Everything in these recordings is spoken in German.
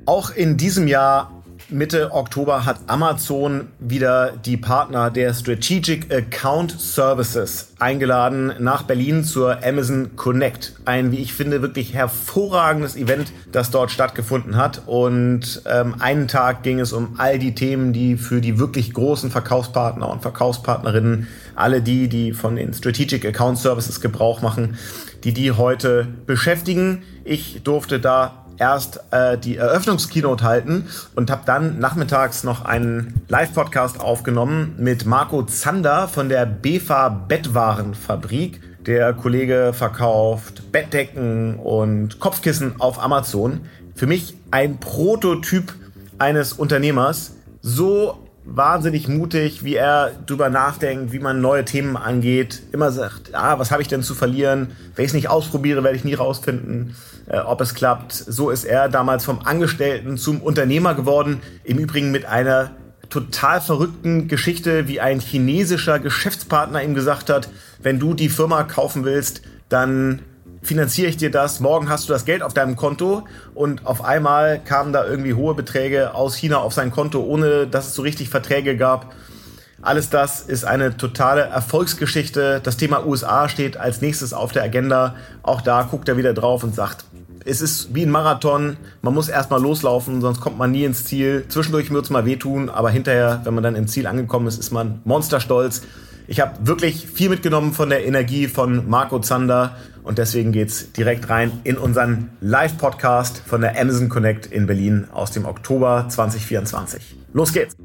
Auch in diesem Jahr, Mitte Oktober, hat Amazon wieder die Partner der Strategic Account Services eingeladen nach Berlin zur Amazon Connect. Ein, wie ich finde, wirklich hervorragendes Event, das dort stattgefunden hat. Und einen Tag ging es um all die Themen, die für die wirklich großen Verkaufspartner und Verkaufspartnerinnen, alle die von den Strategic Account Services Gebrauch machen, die heute beschäftigen. Ich durfte da erst die Eröffnungskeynote halten und habe dann nachmittags noch einen Live-Podcast aufgenommen mit Marco Zander von der BEFA Bettwarenfabrik. Der Kollege verkauft Bettdecken und Kopfkissen auf Amazon. Für mich ein Prototyp eines Unternehmers. So wahnsinnig mutig, wie er drüber nachdenkt, wie man neue Themen angeht. Immer sagt, was habe ich denn zu verlieren? Wenn ich es nicht ausprobiere, werde ich nie rausfinden, ob es klappt. So ist er damals vom Angestellten zum Unternehmer geworden. Im Übrigen mit einer total verrückten Geschichte, wie ein chinesischer Geschäftspartner ihm gesagt hat, wenn du die Firma kaufen willst, dann finanziere ich dir das, morgen hast du das Geld auf deinem Konto, und auf einmal kamen da irgendwie hohe Beträge aus China auf sein Konto, ohne dass es so richtig Verträge gab. Alles das ist eine totale Erfolgsgeschichte. Das Thema USA steht als nächstes auf der Agenda. Auch da guckt er wieder drauf und sagt, es ist wie ein Marathon, man muss erstmal loslaufen, sonst kommt man nie ins Ziel. Zwischendurch wird es mal wehtun, aber hinterher, wenn man dann im Ziel angekommen ist, ist man monsterstolz. Ich habe wirklich viel mitgenommen von der Energie von Marco Zander und deswegen geht's direkt rein in unseren Live-Podcast von der Amazon Connect in Berlin aus dem Oktober 2024. Los geht's!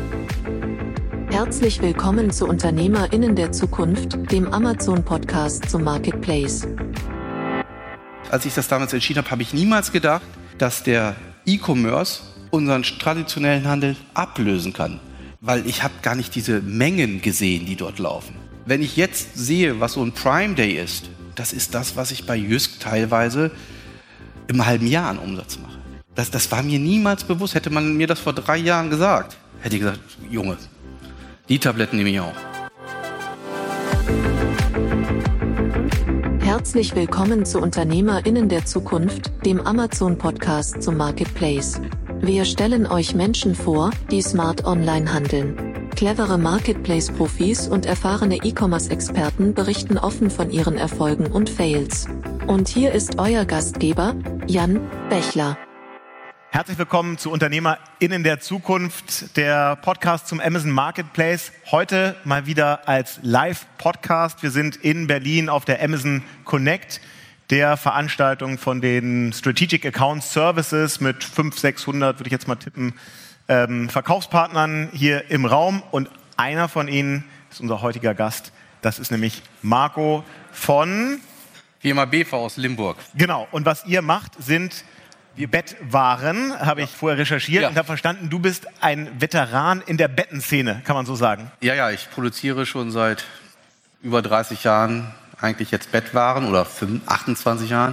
Herzlich willkommen zu UnternehmerInnen der Zukunft, dem Amazon-Podcast zum Marketplace. Als ich das damals entschieden habe, habe ich niemals gedacht, dass der E-Commerce unseren traditionellen Handel ablösen kann. Weil ich habe gar nicht diese Mengen gesehen, die dort laufen. Wenn ich jetzt sehe, was so ein Prime Day ist, das ist das, was ich bei Jysk teilweise im halben Jahr an Umsatz mache. Das war mir niemals bewusst. Hätte man mir das vor 3 Jahren gesagt, hätte ich gesagt, Junge, die Tabletten nehme ich auch. Herzlich willkommen zu UnternehmerInnen der Zukunft, dem Amazon-Podcast zum Marketplace. Wir stellen euch Menschen vor, die smart online handeln. Clevere Marketplace-Profis und erfahrene E-Commerce-Experten berichten offen von ihren Erfolgen und Fails. Und hier ist euer Gastgeber, Jan Bechler. Herzlich willkommen zu UnternehmerInnen der Zukunft, der Podcast zum Amazon Marketplace. Heute mal wieder als Live-Podcast. Wir sind in Berlin auf der Amazon Connect, der Veranstaltung von den Strategic Account Services mit 500-600, würde ich jetzt mal tippen, Verkaufspartnern hier im Raum. Und einer von ihnen ist unser heutiger Gast. Das ist nämlich Marco von Firma BEFA aus Limburg. Genau. Und was ihr macht, sind Bettwaren, habe ich vorher recherchiert und habe verstanden, du bist ein Veteran in der Bettenszene, kann man so sagen? Ja, ich produziere schon seit über 30 Jahren eigentlich jetzt Bettwaren oder 28 Jahren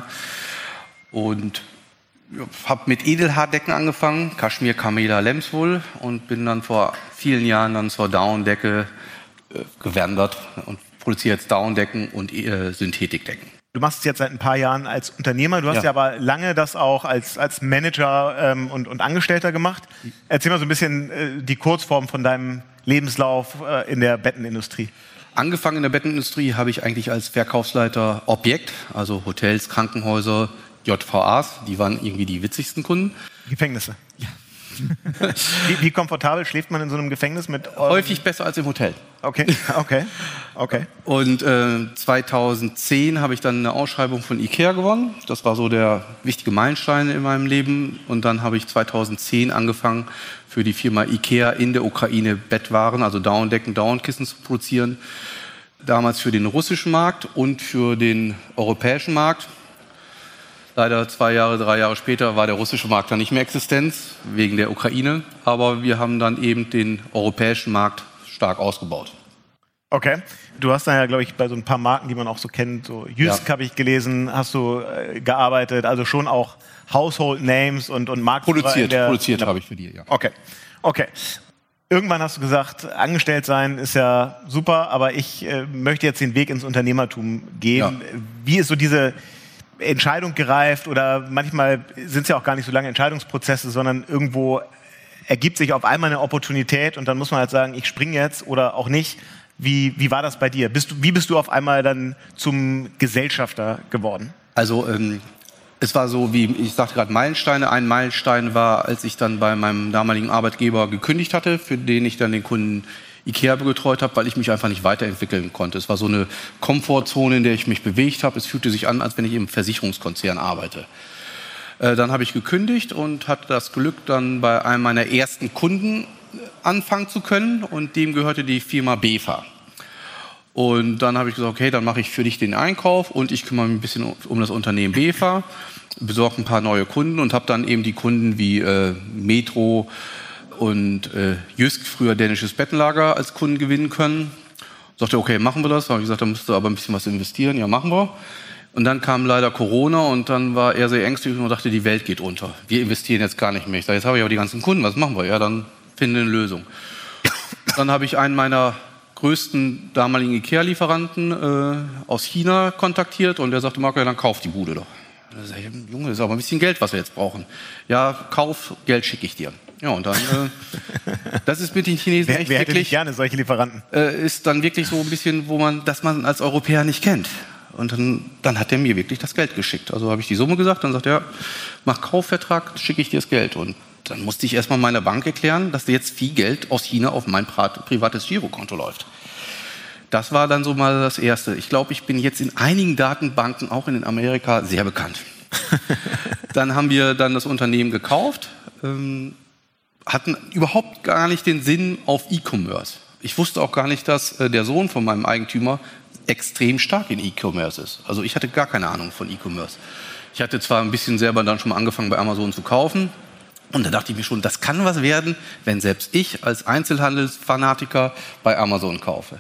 und habe mit Edelhaardecken angefangen, Kaschmir, Kamela, Lemswool, und bin dann vor vielen Jahren dann zur Downdecke gewandert und produziere jetzt Downdecken und Synthetikdecken. Du machst es jetzt seit ein paar Jahren als Unternehmer, du hast ja aber lange das auch als Manager und Angestellter gemacht. Erzähl mal so ein bisschen die Kurzform von deinem Lebenslauf in der Bettenindustrie. Angefangen in der Bettenindustrie habe ich eigentlich als Verkaufsleiter Objekt, also Hotels, Krankenhäuser, JVAs, die waren irgendwie die witzigsten Kunden. Gefängnisse. Ja. Wie komfortabel schläft man in so einem Gefängnis mit? Häufig besser als im Hotel. Okay. Und 2010 habe ich dann eine Ausschreibung von IKEA gewonnen. Das war so der wichtige Meilenstein in meinem Leben. Und dann habe ich 2010 angefangen, für die Firma IKEA in der Ukraine Bettwaren, also Downdecken, Downkissen zu produzieren. Damals für den russischen Markt und für den europäischen Markt. Leider 3 Jahre später war der russische Markt dann nicht mehr existent, wegen der Ukraine. Aber wir haben dann eben den europäischen Markt stark ausgebaut. Okay. Du hast dann ja, glaube ich, bei so ein paar Marken, die man auch so kennt, so Jysk habe ich gelesen, hast du gearbeitet, also schon auch Household Names und Marktführer. Produziert habe ich für die, ja. Okay. Irgendwann hast du gesagt, angestellt sein ist ja super, aber ich möchte jetzt den Weg ins Unternehmertum gehen. Ja. Wie ist so diese Entscheidung gereift oder manchmal sind es ja auch gar nicht so lange Entscheidungsprozesse, sondern irgendwo ergibt sich auf einmal eine Opportunität und dann muss man halt sagen, ich springe jetzt oder auch nicht. Wie war das bei dir? Wie bist du auf einmal dann zum Gesellschafter geworden? Also es war so, wie ich sagte gerade, Meilensteine. Ein Meilenstein war, als ich dann bei meinem damaligen Arbeitgeber gekündigt hatte, für den ich dann den Kunden IKEA betreut habe, weil ich mich einfach nicht weiterentwickeln konnte. Es war so eine Komfortzone, in der ich mich bewegt habe. Es fühlte sich an, als wenn ich im Versicherungskonzern arbeite. Dann habe ich gekündigt und hatte das Glück, dann bei einem meiner ersten Kunden anfangen zu können. Und dem gehörte die Firma BEFA. Und dann habe ich gesagt, okay, dann mache ich für dich den Einkauf und ich kümmere mich ein bisschen um das Unternehmen BEFA, besorge ein paar neue Kunden und habe dann eben die Kunden wie Metro und Jysk, früher dänisches Bettenlager, als Kunden gewinnen können. Sagte, okay, machen wir das. Da habe ich gesagt, da musst du aber ein bisschen was investieren. Ja, machen wir. Und dann kam leider Corona und dann war er sehr ängstlich und dachte, die Welt geht unter. Wir investieren jetzt gar nicht mehr. Ich sage, jetzt habe ich aber die ganzen Kunden, was machen wir? Ja, dann finden wir eine Lösung. Dann habe ich einen meiner größten damaligen IKEA-Lieferanten aus China kontaktiert und der sagte, Marco, ja, dann kauf die Bude doch. Da sag ich, Junge, das ist aber ein bisschen Geld, was wir jetzt brauchen. Ja, kauf, Geld schicke ich dir. Ja, und dann, das ist mit den Chinesen echt wer hätte wirklich, nicht gerne solche Lieferanten? Ist dann wirklich so ein bisschen, dass man als Europäer nicht kennt. Und dann hat er mir wirklich das Geld geschickt. Also habe ich die Summe gesagt, dann sagt er, mach Kaufvertrag, schicke ich dir das Geld. Und dann musste ich erstmal meiner Bank erklären, dass jetzt viel Geld aus China auf mein privates Girokonto läuft. Das war dann so mal das Erste. Ich glaube, ich bin jetzt in einigen Datenbanken, auch in Amerika, sehr bekannt. Dann haben wir dann das Unternehmen gekauft, hatten überhaupt gar nicht den Sinn auf E-Commerce. Ich wusste auch gar nicht, dass der Sohn von meinem Eigentümer extrem stark in E-Commerce ist. Also ich hatte gar keine Ahnung von E-Commerce. Ich hatte zwar ein bisschen selber dann schon mal angefangen, bei Amazon zu kaufen. Und da dachte ich mir schon, das kann was werden, wenn selbst ich als Einzelhandelsfanatiker bei Amazon kaufe.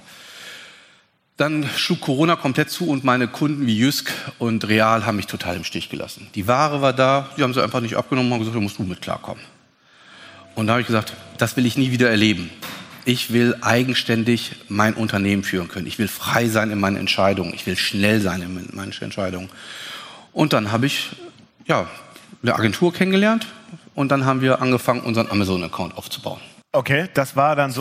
Dann schlug Corona komplett zu und meine Kunden wie Jysk und Real haben mich total im Stich gelassen. Die Ware war da, die haben sie einfach nicht abgenommen und haben gesagt, da musst du mit klarkommen. Und da habe ich gesagt, das will ich nie wieder erleben. Ich will eigenständig mein Unternehmen führen können. Ich will frei sein in meinen Entscheidungen. Ich will schnell sein in meinen Entscheidungen. Und dann habe ich eine Agentur kennengelernt und dann haben wir angefangen, unseren Amazon-Account aufzubauen. Okay, das war dann so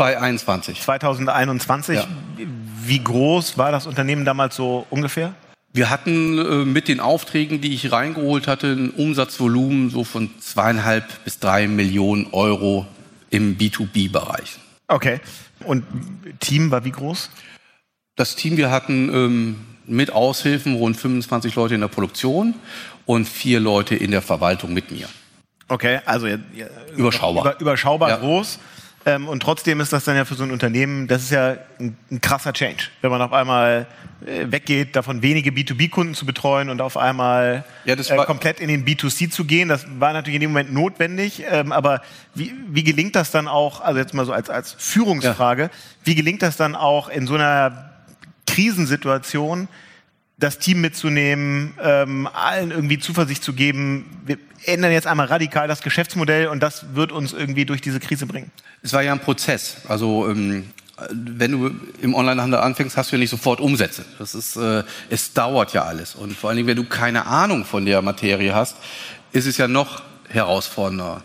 2021. Ja. Wie groß war das Unternehmen damals so ungefähr? Wir hatten mit den Aufträgen, die ich reingeholt hatte, ein Umsatzvolumen so von 2,5 bis 3 Millionen Euro im B2B-Bereich. Okay. Und Team war wie groß? Das Team, wir hatten mit Aushilfen rund 25 Leute in der Produktion und 4 Leute in der Verwaltung mit mir. Okay, also überschaubar. Überschaubar ja. Groß. Und trotzdem ist das dann ja für so ein Unternehmen, das ist ja ein krasser Change, wenn man auf einmal weggeht, davon wenige B2B-Kunden zu betreuen und auf einmal komplett in den B2C zu gehen. Das war natürlich in dem Moment notwendig, aber wie gelingt das dann auch, also jetzt mal so als Führungsfrage, wie gelingt das dann auch in so einer Krisensituation, das Team mitzunehmen, allen irgendwie Zuversicht zu geben, wir ändern jetzt einmal radikal das Geschäftsmodell und das wird uns irgendwie durch diese Krise bringen? Es war ja ein Prozess. Also wenn du im Onlinehandel anfängst, hast du ja nicht sofort Umsätze. Es dauert ja alles. Und vor allen Dingen, wenn du keine Ahnung von der Materie hast, ist es ja noch herausfordernder.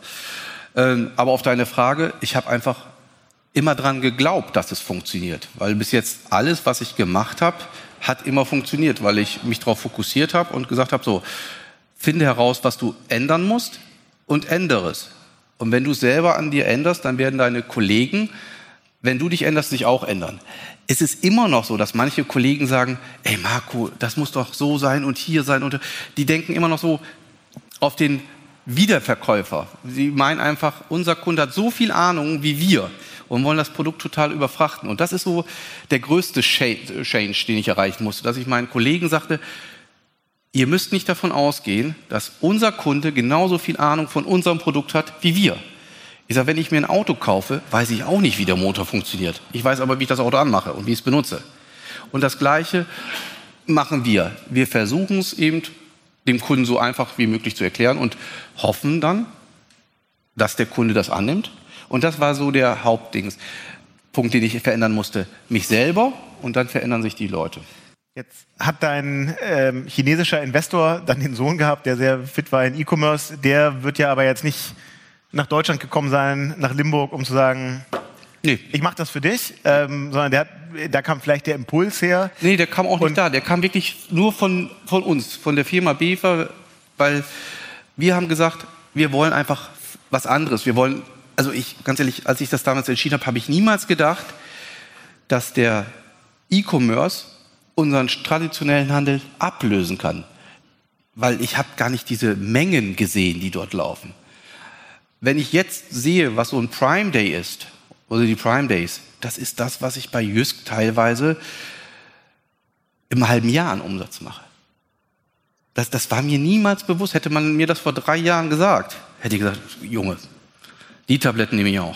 Aber auf deine Frage, ich habe einfach immer dran geglaubt, dass es funktioniert. Weil bis jetzt alles, was ich gemacht habe, hat immer funktioniert, weil ich mich darauf fokussiert habe und gesagt habe, so, finde heraus, was du ändern musst und ändere es. Und wenn du es selber an dir änderst, dann werden deine Kollegen, wenn du dich änderst, sich auch ändern. Es ist immer noch so, dass manche Kollegen sagen, ey Marco, das muss doch so sein und hier sein. Und die denken immer noch so auf den Wiederverkäufer. Sie meinen einfach, unser Kunde hat so viel Ahnung wie wir und wollen das Produkt total überfrachten. Und das ist so der größte Change, den ich erreichen musste, dass ich meinen Kollegen sagte, ihr müsst nicht davon ausgehen, dass unser Kunde genauso viel Ahnung von unserem Produkt hat wie wir. Ich sage, wenn ich mir ein Auto kaufe, weiß ich auch nicht, wie der Motor funktioniert. Ich weiß aber, wie ich das Auto anmache und wie ich es benutze. Und das Gleiche machen wir. Wir versuchen es eben, dem Kunden so einfach wie möglich zu erklären und hoffen dann, dass der Kunde das annimmt. Und das war so der Hauptpunkt, den ich verändern musste. Mich selber und dann verändern sich die Leute. Jetzt hat dein chinesischer Investor dann den Sohn gehabt, der sehr fit war in E-Commerce. Der wird ja aber jetzt nicht nach Deutschland gekommen sein, nach Limburg, um zu sagen, nee, ich mache das für dich, sondern da kam vielleicht der Impuls her. Nee, der kam auch nicht da. Der kam wirklich nur von uns, von der Firma BEFA, weil wir haben gesagt, wir wollen einfach was anderes. Wir wollen, also ganz ehrlich, als ich das damals entschieden habe, habe ich niemals gedacht, dass der E-Commerce unseren traditionellen Handel ablösen kann. Weil ich habe gar nicht diese Mengen gesehen, die dort laufen. Wenn ich jetzt sehe, was so ein Prime Day ist, oder die Prime Days, das ist das, was ich bei Jysk teilweise im halben Jahr an Umsatz mache. Das war mir niemals bewusst. Hätte man mir das vor 3 Jahren gesagt, hätte ich gesagt, Junge, die Tabletten nehme ich auch.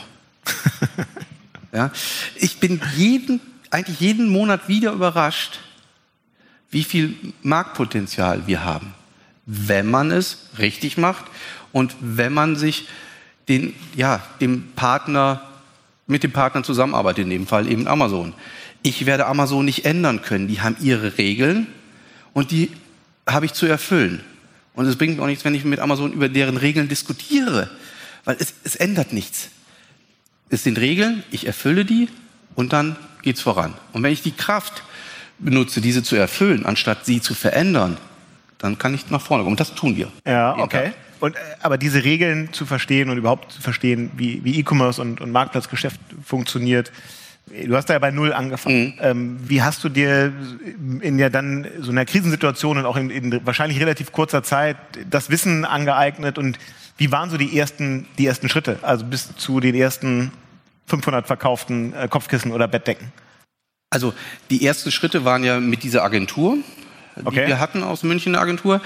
Ja? Ich bin eigentlich jeden Monat wieder überrascht, wie viel Marktpotenzial wir haben, wenn man es richtig macht und wenn man sich mit dem Partner zusammenarbeitet, in dem Fall eben Amazon. Ich werde Amazon nicht ändern können. Die haben ihre Regeln und die habe ich zu erfüllen. Und es bringt mir auch nichts, wenn ich mit Amazon über deren Regeln diskutiere, weil es ändert nichts. Es sind Regeln, ich erfülle die und dann geht's voran. Und wenn ich die Kraft benutze, diese zu erfüllen, anstatt sie zu verändern, dann kann ich nach vorne kommen. Und das tun wir. Ja, okay. Aber diese Regeln zu verstehen und überhaupt zu verstehen, wie E-Commerce und Marktplatzgeschäft funktioniert, du hast da ja bei Null angefangen. Wie hast du dir in ja dann so einer Krisensituation und auch in wahrscheinlich relativ kurzer Zeit das Wissen angeeignet und wie waren so die ersten Schritte, also bis zu den ersten 500 verkauften Kopfkissen oder Bettdecken? Also die ersten Schritte waren ja mit dieser Agentur, die wir hatten aus München, eine Agentur.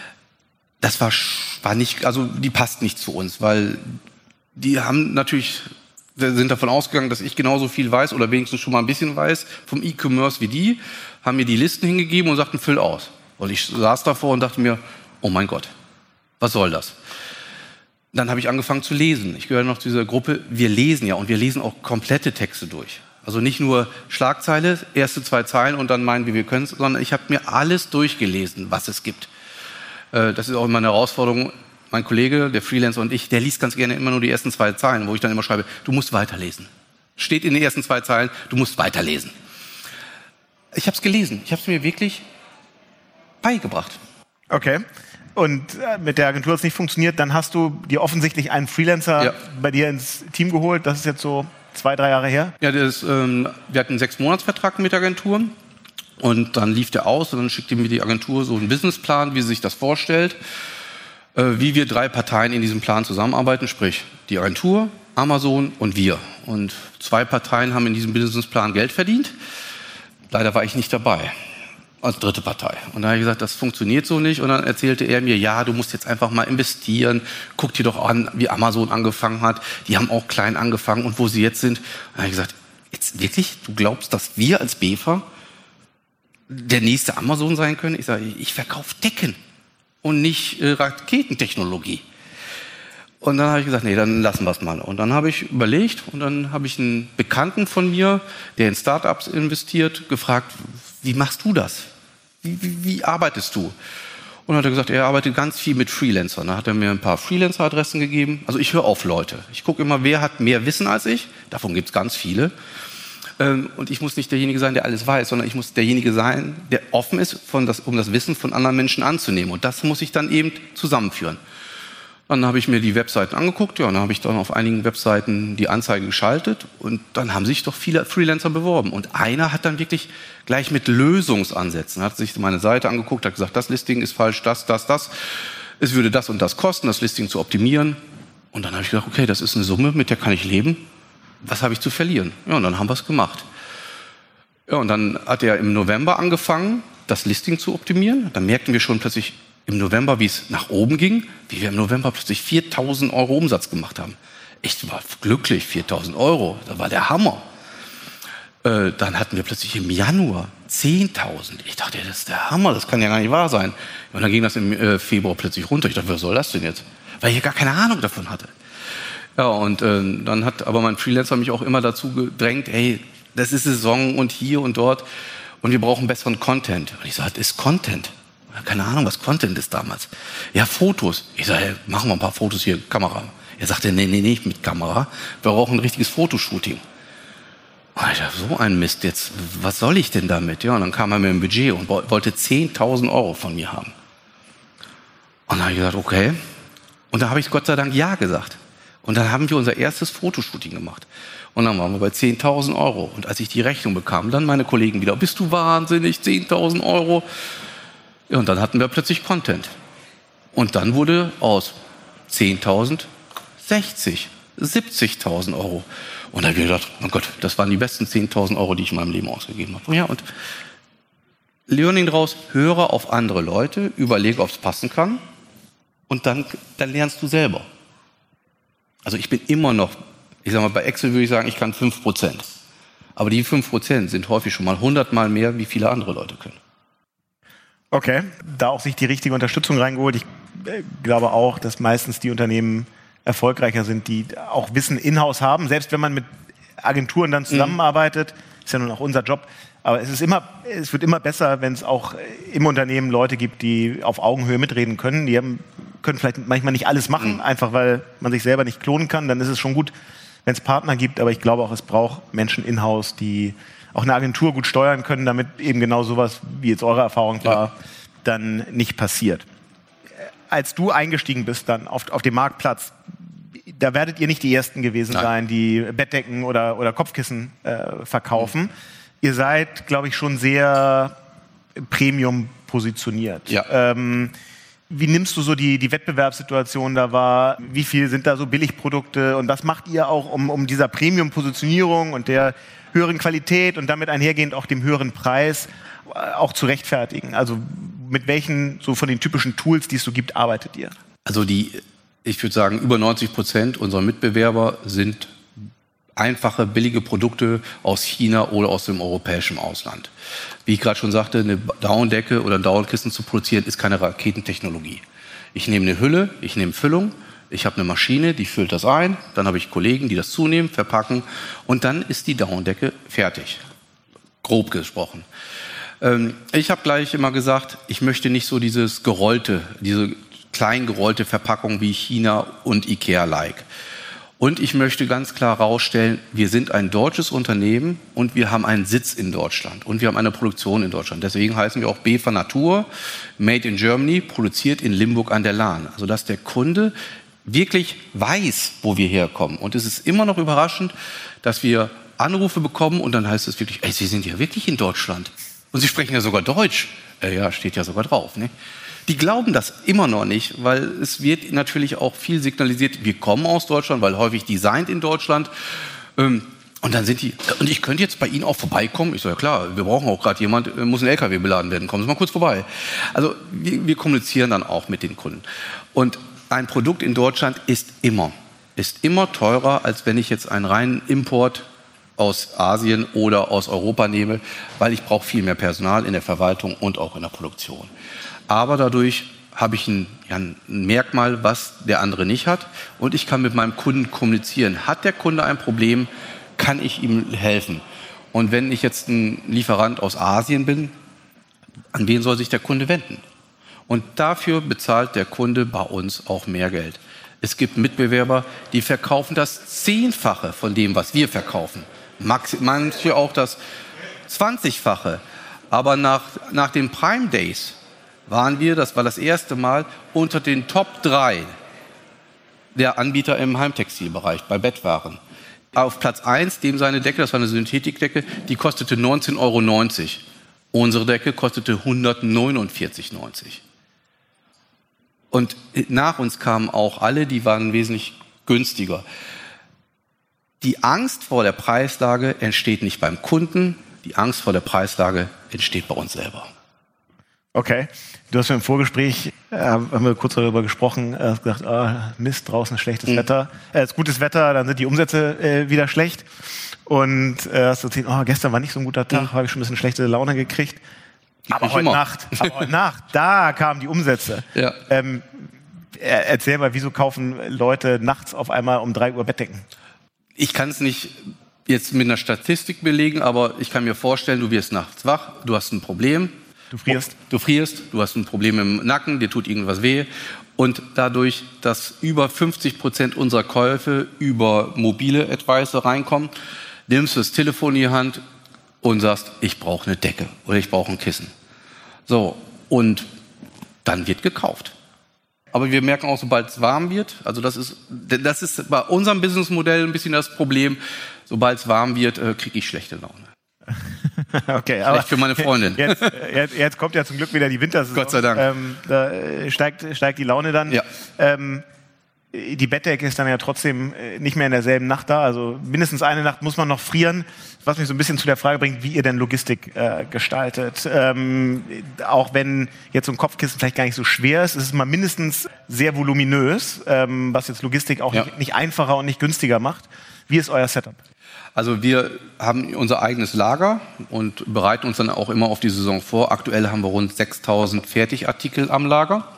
Das war nicht, also die passt nicht zu uns, weil die haben natürlich, sind davon ausgegangen, dass ich genauso viel weiß oder wenigstens schon mal ein bisschen weiß vom E-Commerce wie die, haben mir die Listen hingegeben und sagten, füll aus. Und ich saß davor und dachte mir, oh mein Gott, was soll das? Dann habe ich angefangen zu lesen. Ich gehöre noch zu dieser Gruppe, wir lesen ja und wir lesen auch komplette Texte durch. Also nicht nur Schlagzeile, erste 2 Zeilen und dann meinen wir können es, sondern ich habe mir alles durchgelesen, was es gibt. Das ist auch immer eine Herausforderung. Mein Kollege, der Freelancer und ich, der liest ganz gerne immer nur die ersten 2 Zeilen, wo ich dann immer schreibe, du musst weiterlesen. Steht in den ersten 2 Zeilen, du musst weiterlesen. Ich habe es gelesen. Ich habe es mir wirklich beigebracht. Okay. Und mit der Agentur hat es nicht funktioniert. Dann hast du dir offensichtlich einen Freelancer bei dir ins Team geholt. Das ist jetzt so 2-3 Jahre her. Ja, wir hatten einen 6-Monats-Vertrag mit der Agentur. Und dann lief der aus und dann schickte mir die Agentur so einen Businessplan, wie sie sich das vorstellt, wie wir 3 Parteien in diesem Plan zusammenarbeiten, sprich die Agentur, Amazon und wir. Und 2 Parteien haben in diesem Businessplan Geld verdient. Leider war ich nicht dabei, als 3. Partei. Und da habe ich gesagt, das funktioniert so nicht. Und dann erzählte er mir, ja, du musst jetzt einfach mal investieren. Guck dir doch an, wie Amazon angefangen hat. Die haben auch klein angefangen und wo sie jetzt sind. Und dann habe ich gesagt, jetzt wirklich, du glaubst, dass wir als BEFA der nächste Amazon sein können? Ich sage, ich verkaufe Decken und nicht Raketentechnologie. Und dann habe ich gesagt, nee, dann lassen wir es mal. Und dann habe ich überlegt und dann habe ich einen Bekannten von mir, der in Startups investiert, gefragt, wie machst du das? Wie arbeitest du? Und dann hat er gesagt, er arbeitet ganz viel mit Freelancern. Da hat er mir ein paar Freelancer-Adressen gegeben. Also ich höre auf Leute. Ich gucke immer, wer hat mehr Wissen als ich. Davon gibt es ganz viele. Und ich muss nicht derjenige sein, der alles weiß, sondern ich muss derjenige sein, der offen ist, um das Wissen von anderen Menschen anzunehmen. Und das muss ich dann eben zusammenführen. Dann habe ich mir die Webseiten angeguckt, ja, und dann habe ich dann auf einigen Webseiten die Anzeige geschaltet und dann haben sich doch viele Freelancer beworben. Und einer hat dann wirklich gleich mit Lösungsansätzen, hat sich meine Seite angeguckt, hat gesagt, das Listing ist falsch, das. Es würde das und das kosten, das Listing zu optimieren. Und dann habe ich gedacht, okay, das ist eine Summe, mit der kann ich leben. Was habe ich zu verlieren? Ja, und dann haben wir es gemacht. Ja, und dann hat er im November angefangen, das Listing zu optimieren. Dann merkten wir schon plötzlich im November, wie es nach oben ging, wie wir im November plötzlich 4.000 € Umsatz gemacht haben. Ich war glücklich, 4.000 €, das war der Hammer. Dann hatten wir plötzlich im Januar 10.000. Ich dachte, das ist der Hammer, das kann ja gar nicht wahr sein. Und dann ging das im Februar plötzlich runter. Ich dachte, was soll das denn jetzt? Weil ich gar keine Ahnung davon hatte. Ja, und dann hat aber mein Freelancer mich auch immer dazu gedrängt, hey, das ist Saison und hier und dort. und wir brauchen besseren Content. Und ich sage, das ist Content. Keine Ahnung, was Content ist damals. Ja, Fotos. Ich sage, machen wir ein paar Fotos hier, Kamera. Er sagte, nee, nicht mit Kamera. Wir brauchen ein richtiges Fotoshooting. Alter, so ein Mist jetzt. Was soll ich denn damit? Ja, und dann kam er mit dem Budget und wollte 10.000 Euro von mir haben. Und dann habe ich gesagt, okay. Und da habe ich Gott sei Dank ja gesagt. Und dann haben wir unser erstes Fotoshooting gemacht. Und dann waren wir bei 10.000 Euro. Und als ich die Rechnung bekam, dann meine Kollegen wieder, bist du wahnsinnig, 10.000 Euro? Ja, und dann hatten wir plötzlich Content. Und dann wurde aus 10.000 60, 70.000 Euro. Und da habe ich gedacht, oh Gott, das waren die besten 10.000 Euro, die ich in meinem Leben ausgegeben habe. Ja, und Learning daraus, höre auf andere Leute, überlege, ob es passen kann. Und dann lernst du selber. Also ich bin immer noch, ich sag mal, bei Excel würde ich sagen, ich kann 5%. Aber die 5% sind häufig schon mal 100 Mal mehr, wie viele andere Leute können. Okay, da auch sich die richtige Unterstützung reingeholt. Ich glaube auch, dass meistens die Unternehmen erfolgreicher sind, die auch Wissen in-house haben. Selbst wenn man mit Agenturen dann zusammenarbeitet, ist ja nun auch unser Job. Aber es wird immer besser, wenn es auch im Unternehmen Leute gibt, die auf Augenhöhe mitreden können. Die können vielleicht manchmal nicht alles machen, einfach weil man sich selber nicht klonen kann. Dann ist es schon gut, wenn es Partner gibt. Aber ich glaube auch, es braucht Menschen in-house, die auch eine Agentur gut steuern können, damit eben genau sowas, wie jetzt eure Erfahrung war, dann nicht passiert. Als du eingestiegen bist dann auf dem Marktplatz, da werdet ihr nicht die Ersten gewesen sein, die Bettdecken oder Kopfkissen verkaufen. Ihr seid, glaube ich, schon sehr Premium positioniert. Ja. Wie nimmst du so die Wettbewerbssituation da wahr? Wie viel sind da so Billigprodukte? Und was macht ihr auch, um dieser Premium-Positionierung und der höheren Qualität und damit einhergehend auch dem höheren Preis auch zu rechtfertigen? Also mit welchen, so von den typischen Tools, die es so gibt, arbeitet ihr? Also ich würde sagen, über 90% unserer Mitbewerber sind einfache, billige Produkte aus China oder aus dem europäischen Ausland. Wie ich gerade schon sagte, eine Daunendecke oder ein Daunenkissen zu produzieren, ist keine Raketentechnologie. Ich nehme eine Hülle, ich nehme Füllung, ich habe eine Maschine, die füllt das ein, dann habe ich Kollegen, die das zunehmen, verpacken und dann ist die Daunendecke fertig. Grob gesprochen. Ich habe gleich immer gesagt, ich möchte nicht so diese klein gerollte Verpackung wie China und Ikea-like. Und ich möchte ganz klar herausstellen, wir sind ein deutsches Unternehmen und wir haben einen Sitz in Deutschland und wir haben eine Produktion in Deutschland. Deswegen heißen wir auch BEFA Natur, Made in Germany, produziert in Limburg an der Lahn. Also dass der Kunde wirklich weiß, wo wir herkommen. Und es ist immer noch überraschend, dass wir Anrufe bekommen und dann heißt es wirklich, ey, Sie sind ja wirklich in Deutschland. Und Sie sprechen ja sogar Deutsch. Ja, steht ja sogar drauf, ne? Die glauben das immer noch nicht, weil es wird natürlich auch viel signalisiert, wir kommen aus Deutschland, weil häufig designt in Deutschland. Und dann sind die, und ich könnte jetzt bei Ihnen auch vorbeikommen. Ich sage, ja klar, wir brauchen auch gerade jemand, muss ein LKW beladen werden, kommen Sie mal kurz vorbei. Also wir kommunizieren dann auch mit den Kunden. Und ein Produkt in Deutschland ist immer teurer, als wenn ich jetzt einen reinen Import aus Asien oder aus Europa nehme, weil ich brauche viel mehr Personal in der Verwaltung und auch in der Produktion. Aber dadurch habe ich ein Merkmal, was der andere nicht hat. Und ich kann mit meinem Kunden kommunizieren. Hat der Kunde ein Problem, kann ich ihm helfen. Und wenn ich jetzt ein Lieferant aus Asien bin, an wen soll sich der Kunde wenden? Und dafür bezahlt der Kunde bei uns auch mehr Geld. Es gibt Mitbewerber, die verkaufen das 10-fache von dem, was wir verkaufen. Manche auch das 20-fache. Aber nach den Prime Days das war das erste Mal, unter den Top 3 der Anbieter im Heimtextilbereich, bei Bettwaren. Auf Platz 1, dem seine Decke, das war eine Synthetikdecke, die kostete 19,90 €. Unsere Decke kostete 149,90 €. Und nach uns kamen auch alle, die waren wesentlich günstiger. Die Angst vor der Preislage entsteht nicht beim Kunden, die Angst vor der Preislage entsteht bei uns selber. Okay, du hast mir im Vorgespräch, haben wir kurz darüber gesprochen, hast gesagt, Mist, draußen schlechtes Wetter, ist gutes Wetter, dann sind die Umsätze wieder schlecht und hast erzählt, gestern war nicht so ein guter Tag, habe ich schon ein bisschen schlechte Laune gekriegt. Aber heute Nacht, da kamen die Umsätze. Ja. Erzähl mal, wieso kaufen Leute nachts auf einmal um 3 Uhr Bettdecken? Ich kann es nicht jetzt mit einer Statistik belegen, aber ich kann mir vorstellen, du wirst nachts wach, du hast ein Problem. Du frierst, du hast ein Problem im Nacken, dir tut irgendwas weh. Und dadurch, dass über 50% unserer Käufe über mobile Advisor reinkommen, nimmst du das Telefon in die Hand und sagst, ich brauche eine Decke oder ich brauche ein Kissen. So, und dann wird gekauft. Aber wir merken auch, sobald es warm wird, also das ist bei unserem Businessmodell ein bisschen das Problem, sobald es warm wird, kriege ich schlechte Laune. Okay, aber für meine Freundin. Jetzt kommt ja zum Glück wieder die Wintersaison. Gott sei Dank. Da steigt die Laune dann. Ja. Die Bettdecke ist dann ja trotzdem nicht mehr in derselben Nacht da. Also mindestens eine Nacht muss man noch frieren. Was mich so ein bisschen zu der Frage bringt, wie ihr denn Logistik gestaltet. Auch wenn jetzt so ein Kopfkissen vielleicht gar nicht so schwer ist, ist es mal mindestens sehr voluminös, was jetzt Logistik auch nicht einfacher und nicht günstiger macht. Wie ist euer Setup? Also wir haben unser eigenes Lager und bereiten uns dann auch immer auf die Saison vor. Aktuell haben wir rund 6.000 Fertigartikel am Lager.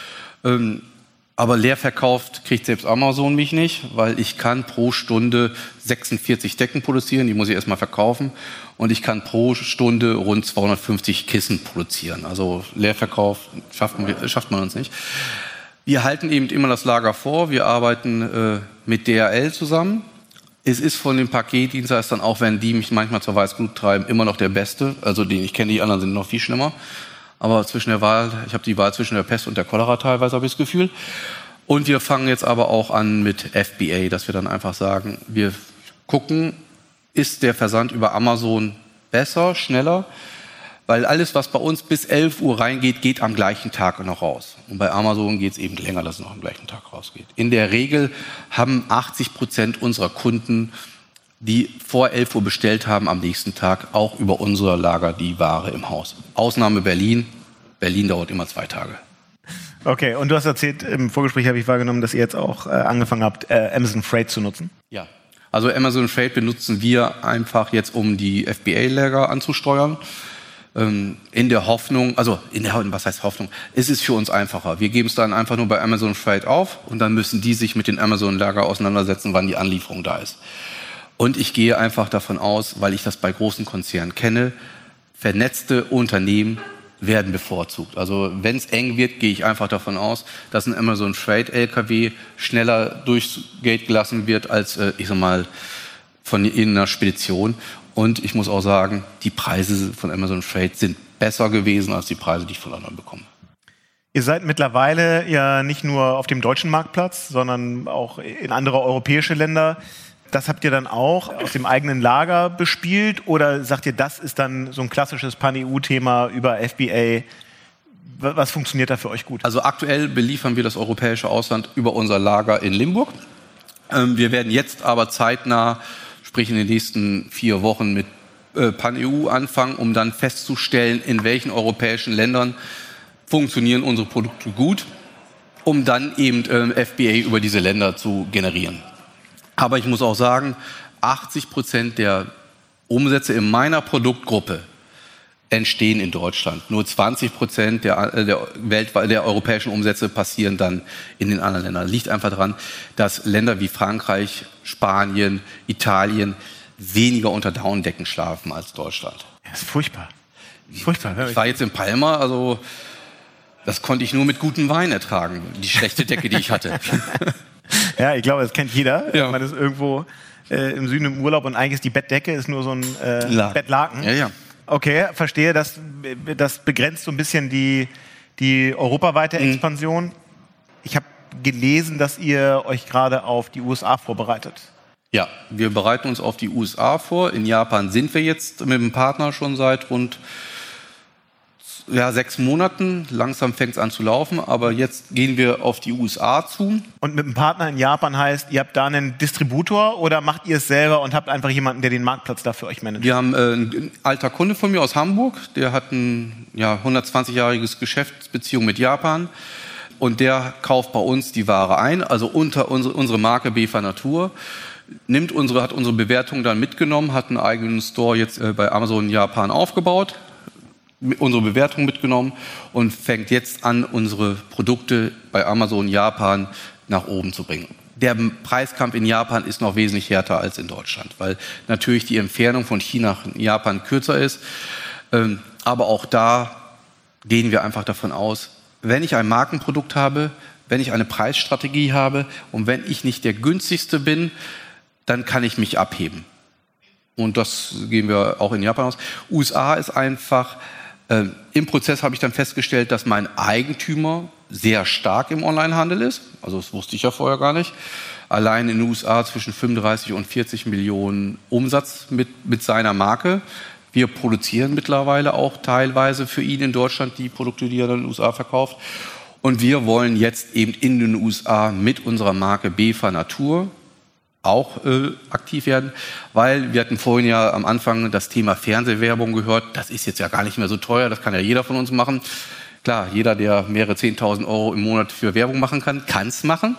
Aber leer verkauft kriegt selbst Amazon mich nicht, weil ich kann pro Stunde 46 Decken produzieren, die muss ich erstmal verkaufen. Und ich kann pro Stunde rund 250 Kissen produzieren. Also Leerverkauf schafft man uns nicht. Wir halten eben immer das Lager vor. Wir arbeiten mit DHL zusammen. Es ist von den Paketdienstleistern, auch wenn die mich manchmal zur Weißglut treiben, immer noch der Beste. Also den ich kenne, die anderen sind noch viel schlimmer. Aber ich habe die Wahl zwischen der Pest und der Cholera teilweise, habe ich das Gefühl. Und wir fangen jetzt aber auch an mit FBA, dass wir dann einfach sagen, wir gucken, ist der Versand über Amazon besser, schneller? Weil alles, was bei uns bis 11 Uhr reingeht, geht am gleichen Tag noch raus. Und bei Amazon geht es eben länger, dass es noch am gleichen Tag rausgeht. In der Regel haben 80% unserer Kunden, die vor 11 Uhr bestellt haben, am nächsten Tag auch über unser Lager die Ware im Haus. Ausnahme Berlin. Berlin dauert immer 2 Tage. Okay, und du hast erzählt, im Vorgespräch habe ich wahrgenommen, dass ihr jetzt auch angefangen habt, Amazon Freight zu nutzen. Ja, also Amazon Freight benutzen wir einfach jetzt, um die FBA-Lager anzusteuern. In der Hoffnung, was heißt Hoffnung? Es ist für uns einfacher. Wir geben es dann einfach nur bei Amazon Freight auf und dann müssen die sich mit den Amazon-Lager auseinandersetzen, wann die Anlieferung da ist. Und ich gehe einfach davon aus, weil ich das bei großen Konzernen kenne, vernetzte Unternehmen werden bevorzugt. Also wenn es eng wird, gehe ich einfach davon aus, dass ein Amazon Freight LKW schneller durchs Gate gelassen wird als, von einer Spedition. Und ich muss auch sagen, die Preise von Amazon Freight sind besser gewesen als die Preise, die ich von anderen bekomme. Ihr seid mittlerweile ja nicht nur auf dem deutschen Marktplatz, sondern auch in andere europäische Länder. Das habt ihr dann auch aus dem eigenen Lager bespielt? Oder sagt ihr, das ist dann so ein klassisches Pan-EU-Thema über FBA? Was funktioniert da für euch gut? Also aktuell beliefern wir das europäische Ausland über unser Lager in Limburg. Wir werden jetzt aber zeitnah, sprich in den nächsten 4 Wochen mit Pan-EU anfangen, um dann festzustellen, in welchen europäischen Ländern funktionieren unsere Produkte gut, um dann eben FBA über diese Länder zu generieren. Aber ich muss auch sagen, 80% der Umsätze in meiner Produktgruppe entstehen in Deutschland. Nur 20% der europäischen Umsätze passieren dann in den anderen Ländern. Das liegt einfach daran, dass Länder wie Frankreich, Spanien, Italien weniger unter Daunendecken schlafen als Deutschland. Das ist furchtbar. Ich war jetzt in Palma, also das konnte ich nur mit gutem Wein ertragen, die schlechte Decke, die ich hatte. Ja, ich glaube, das kennt jeder. Ja. Man ist irgendwo im Süden im Urlaub und eigentlich ist die Bettdecke ist nur so ein Bettlaken. Ja, ja. Okay, verstehe. Das begrenzt so ein bisschen die europaweite Expansion. Ich habe gelesen, dass ihr euch gerade auf die USA vorbereitet. Ja, wir bereiten uns auf die USA vor. In Japan sind wir jetzt mit dem Partner schon seit rund 6 Monaten. Langsam fängt es an zu laufen, aber jetzt gehen wir auf die USA zu. Und mit dem Partner in Japan heißt, ihr habt da einen Distributor oder macht ihr es selber und habt einfach jemanden, der den Marktplatz da für euch managt? Wir haben einen alter Kunde von mir aus Hamburg, der hat ein 120-jähriges Geschäftsbeziehung mit Japan und der kauft bei uns die Ware ein, also unter unsere Marke BEFA Natur. Hat unsere Bewertung dann mitgenommen, hat einen eigenen Store jetzt bei Amazon Japan aufgebaut, unsere Bewertung mitgenommen und fängt jetzt an, unsere Produkte bei Amazon Japan nach oben zu bringen. der Preiskampf in Japan ist noch wesentlich härter als in Deutschland, weil natürlich die Entfernung von China nach Japan kürzer ist. Aber auch da gehen wir einfach davon aus, wenn ich ein Markenprodukt habe, wenn ich eine Preisstrategie habe und wenn ich nicht der günstigste bin, dann kann ich mich abheben. Und das gehen wir auch in Japan aus. USA ist einfach, im Prozess habe ich dann festgestellt, dass mein Eigentümer sehr stark im Onlinehandel ist. Also das wusste ich ja vorher gar nicht. Allein in den USA zwischen 35 und 40 Millionen Umsatz mit seiner Marke. Wir produzieren mittlerweile auch teilweise für ihn in Deutschland die Produkte, die er dann in den USA verkauft. Und wir wollen jetzt eben in den USA mit unserer Marke BEFA Natur auch aktiv werden, weil wir hatten vorhin ja am Anfang das Thema Fernsehwerbung gehört. Das ist jetzt ja gar nicht mehr so teuer, das kann ja jeder von uns machen. Klar, jeder, der mehrere 10.000 Euro im Monat für Werbung machen kann es machen.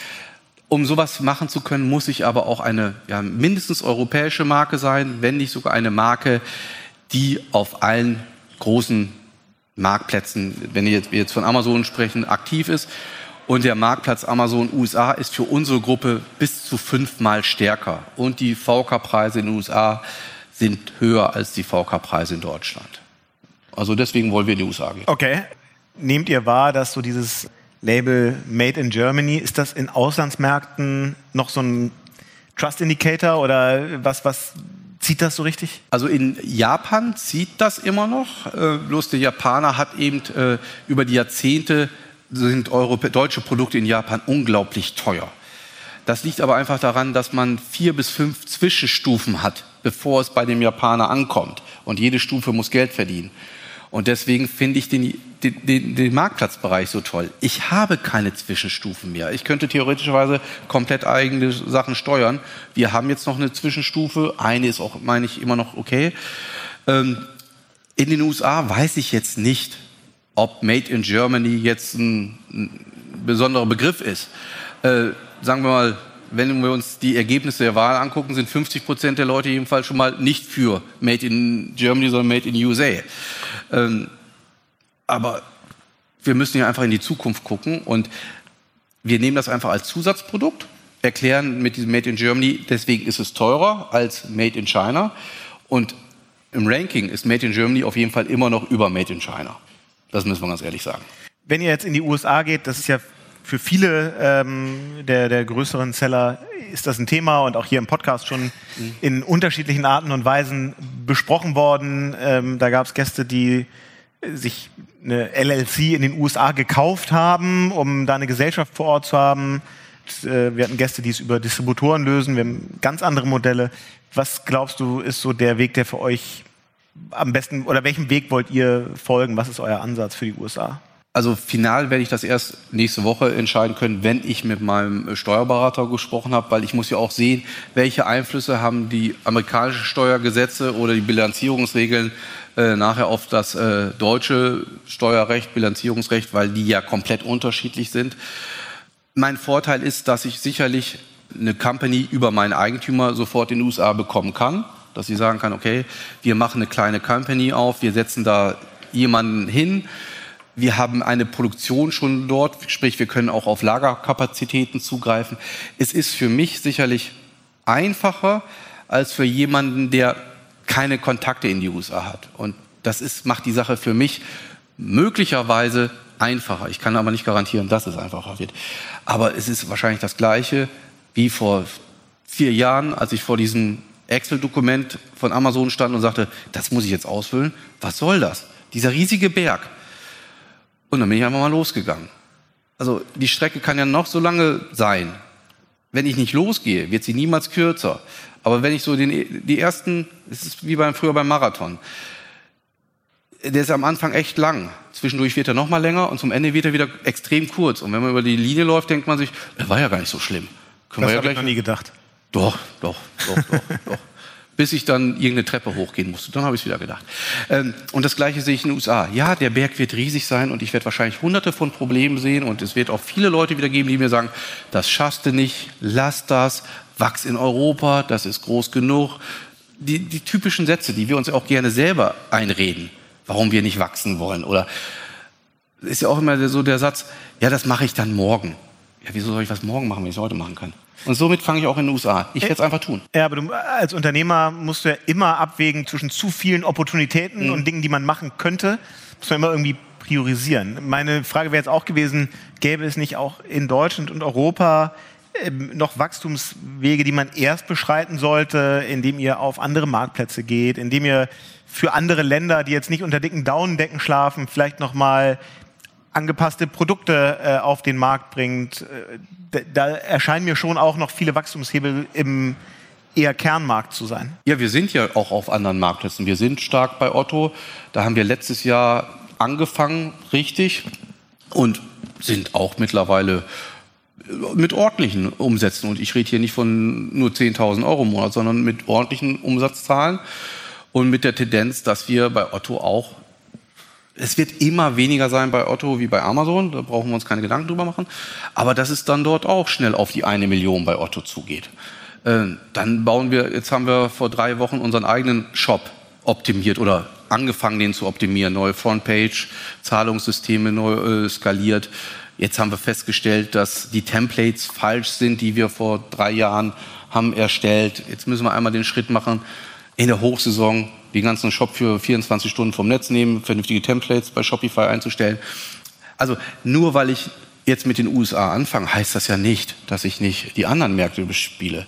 Um sowas machen zu können, muss ich aber auch eine mindestens europäische Marke sein, wenn nicht sogar eine Marke, die auf allen großen Marktplätzen, wenn wir jetzt von Amazon sprechen, aktiv ist. Und der Marktplatz Amazon USA ist für unsere Gruppe bis zu 5-mal stärker. Und die VK-Preise in den USA sind höher als die VK-Preise in Deutschland. Also deswegen wollen wir in die USA gehen. Okay. Nehmt ihr wahr, dass so dieses Label Made in Germany, ist das in Auslandsmärkten noch so ein Trust Indicator oder was zieht das so richtig? Also in Japan zieht das immer noch. Bloß der Japaner hat eben über die Jahrzehnte sind deutsche Produkte in Japan unglaublich teuer. Das liegt aber einfach daran, dass man 4 bis 5 Zwischenstufen hat, bevor es bei dem Japaner ankommt. Und jede Stufe muss Geld verdienen. Und deswegen finde ich den Marktplatzbereich so toll. Ich habe keine Zwischenstufen mehr. Ich könnte theoretischerweise komplett eigene Sachen steuern. Wir haben jetzt noch eine Zwischenstufe. Eine ist auch, meine ich, immer noch okay. In den USA weiß ich jetzt nicht, ob Made in Germany jetzt ein besonderer Begriff ist. Sagen wir mal, wenn wir uns die Ergebnisse der Wahl angucken, sind 50% der Leute jedenfalls schon mal nicht für Made in Germany, sondern Made in USA. Aber wir müssen ja einfach in die Zukunft gucken und wir nehmen das einfach als Zusatzprodukt, erklären mit diesem Made in Germany, deswegen ist es teurer als Made in China und im Ranking ist Made in Germany auf jeden Fall immer noch über Made in China. Das müssen wir ganz ehrlich sagen. Wenn ihr jetzt in die USA geht, das ist ja für viele der größeren Seller ist das ein Thema und auch hier im Podcast schon in unterschiedlichen Arten und Weisen besprochen worden. Da gab es Gäste, die sich eine LLC in den USA gekauft haben, um da eine Gesellschaft vor Ort zu haben. Wir hatten Gäste, die es über Distributoren lösen. Wir haben ganz andere Modelle. Was glaubst du, ist so der Weg, der für euch am besten, oder welchem Weg wollt ihr folgen? Was ist euer Ansatz für die USA? Also final werde ich das erst nächste Woche entscheiden können, wenn ich mit meinem Steuerberater gesprochen habe, weil ich muss ja auch sehen, welche Einflüsse haben die amerikanischen Steuergesetze oder die Bilanzierungsregeln nachher auf das deutsche Steuerrecht, Bilanzierungsrecht, weil die ja komplett unterschiedlich sind. Mein Vorteil ist, dass ich sicherlich eine Company über meinen Eigentümer sofort in den USA bekommen kann, dass sie sagen kann, okay, wir machen eine kleine Company auf, wir setzen da jemanden hin, wir haben eine Produktion schon dort, sprich wir können auch auf Lagerkapazitäten zugreifen. Es ist für mich sicherlich einfacher als für jemanden, der keine Kontakte in die USA hat. Und das macht die Sache für mich möglicherweise einfacher. Ich kann aber nicht garantieren, dass es einfacher wird. Aber es ist wahrscheinlich das Gleiche wie vor 4 Jahren, als ich vor diesem Excel-Dokument von Amazon stand und sagte, das muss ich jetzt ausfüllen. Was soll das? Dieser riesige Berg. Und dann bin ich einfach mal losgegangen. Also die Strecke kann ja noch so lange sein. Wenn ich nicht losgehe, wird sie niemals kürzer. Aber wenn ich so die ersten, es ist wie früher beim Marathon, der ist am Anfang echt lang. Zwischendurch wird er noch mal länger und zum Ende wird er wieder extrem kurz. Und wenn man über die Linie läuft, denkt man sich, das war ja gar nicht so schlimm. Das habe ich noch nie gedacht. Doch. Bis ich dann irgendeine Treppe hochgehen musste. Dann habe ich es wieder gedacht. Und das Gleiche sehe ich in den USA. Ja, der Berg wird riesig sein und ich werde wahrscheinlich hunderte von Problemen sehen und es wird auch viele Leute wieder geben, die mir sagen, das schaffst du nicht, lass das, wachs in Europa, das ist groß genug. Die typischen Sätze, die wir uns auch gerne selber einreden, warum wir nicht wachsen wollen. Oder ist ja auch immer so der Satz, ja, das mache ich dann morgen. ja, wieso soll ich was morgen machen, wenn ich es heute machen kann? Und somit fange ich auch in den USA. Ich werde es einfach tun. Ja, aber du als Unternehmer musst du ja immer abwägen zwischen zu vielen Opportunitäten und Dingen, die man machen könnte. Muss man immer irgendwie priorisieren. Meine Frage wäre jetzt auch gewesen, gäbe es nicht auch in Deutschland und Europa noch Wachstumswege, die man erst beschreiten sollte, indem ihr auf andere Marktplätze geht, indem ihr für andere Länder, die jetzt nicht unter dicken Daunendecken schlafen, vielleicht nochmal angepasste Produkte auf den Markt bringt. Da erscheinen mir schon auch noch viele Wachstumshebel im eher Kernmarkt zu sein. Ja, wir sind ja auch auf anderen Marktplätzen. Wir sind stark bei Otto. Da haben wir letztes Jahr angefangen, richtig, und sind auch mittlerweile mit ordentlichen Umsätzen. Und ich rede hier nicht von nur 10.000 Euro im Monat, sondern mit ordentlichen Umsatzzahlen und mit der Tendenz, dass wir bei Otto auch, es wird immer weniger sein bei Otto wie bei Amazon, da brauchen wir uns keine Gedanken drüber machen, aber dass es dann dort auch schnell auf die 1 Million bei Otto zugeht. Dann jetzt haben wir vor 3 Wochen unseren eigenen Shop optimiert oder angefangen, den zu optimieren. Neue Frontpage, Zahlungssysteme neu skaliert. Jetzt haben wir festgestellt, dass die Templates falsch sind, die wir vor 3 Jahren haben erstellt. Jetzt müssen wir einmal den Schritt machen, in der Hochsaison den ganzen Shop für 24 Stunden vom Netz nehmen, vernünftige Templates bei Shopify einzustellen. Also nur weil ich jetzt mit den USA anfange, heißt das ja nicht, dass ich nicht die anderen Märkte bespiele.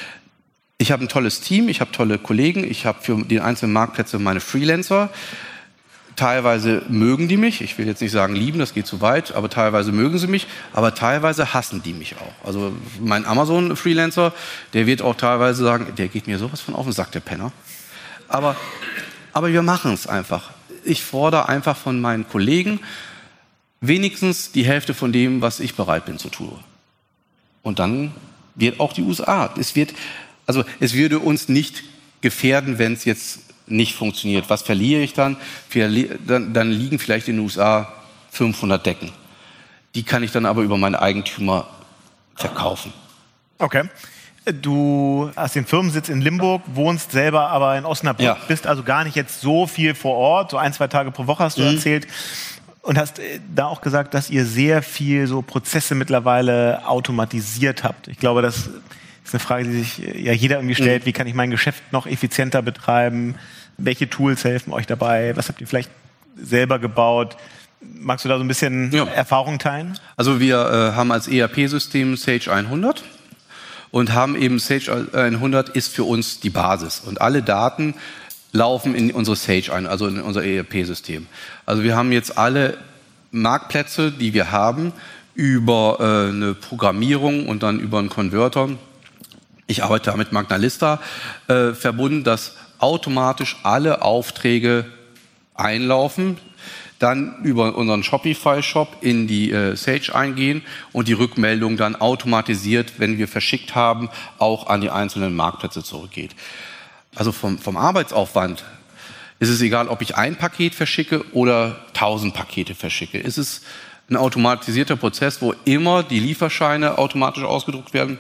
Ich habe ein tolles Team, ich habe tolle Kollegen, ich habe für die einzelnen Marktplätze meine Freelancer. Teilweise mögen die mich, ich will jetzt nicht sagen lieben, das geht zu weit, aber teilweise mögen sie mich, aber teilweise hassen die mich auch. Also mein Amazon-Freelancer, der wird auch teilweise sagen, der geht mir sowas von auf den Sack, der Penner. Aber wir machen es einfach. Ich fordere einfach von meinen Kollegen wenigstens die Hälfte von dem, was ich bereit bin zu tun. Und dann wird auch die USA, es würde uns nicht gefährden, wenn es jetzt nicht funktioniert. Was verliere ich dann? Dann liegen vielleicht in den USA 500 Decken. Die kann ich dann aber über meine Eigentümer verkaufen. Okay. Du hast den Firmensitz in Limburg, wohnst selber aber in Osnabrück, bist also gar nicht jetzt so viel vor Ort, so 1-2 Tage pro Woche hast du erzählt. Und hast da auch gesagt, dass ihr sehr viel so Prozesse mittlerweile automatisiert habt. Ich glaube, das ist eine Frage, die sich ja jeder irgendwie stellt. Wie kann ich mein Geschäft noch effizienter betreiben? Welche Tools helfen euch dabei? Was habt ihr vielleicht selber gebaut? Magst du da so ein bisschen Erfahrung teilen? Also wir haben als ERP-System Sage 100 und haben eben Sage 100 ist für uns die Basis. Und alle Daten laufen in unsere Sage ein, also in unser ERP-System. Also wir haben jetzt alle Marktplätze, die wir haben, über eine Programmierung und dann über einen Konverter. Ich arbeite da mit Magnalista verbunden, dass automatisch alle Aufträge einlaufen, dann über unseren Shopify-Shop in die Sage eingehen und die Rückmeldung dann automatisiert, wenn wir verschickt haben, auch an die einzelnen Marktplätze zurückgeht. Also vom Arbeitsaufwand ist es egal, ob ich ein Paket verschicke oder 1000 Pakete verschicke. Es ist ein automatisierter Prozess, wo immer die Lieferscheine automatisch ausgedruckt werden.